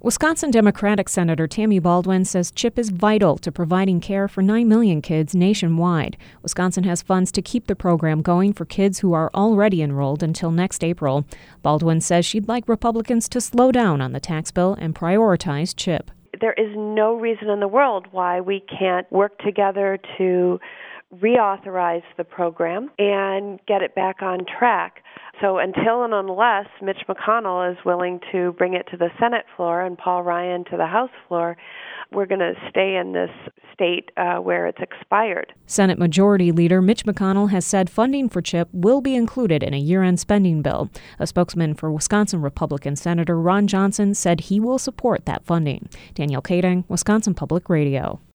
Wisconsin Democratic Senator Tammy Baldwin says CHIP is vital to providing care for 9 million kids nationwide. Wisconsin has funds to keep the program going for kids who are already enrolled until next April. Baldwin says she'd like Republicans to slow down on the tax bill and prioritize CHIP. There is no reason in the world why we can't work together to reauthorize the program and get it back on track. So until and unless Mitch McConnell is willing to bring it to the Senate floor and Paul Ryan to the House floor, we're going to stay in this state where it's expired. Senate Majority Leader Mitch McConnell has said funding for CHIP will be included in a year-end spending bill. A spokesman for Wisconsin Republican Senator Ron Johnson said he will support that funding. Danielle Kading, Wisconsin Public Radio.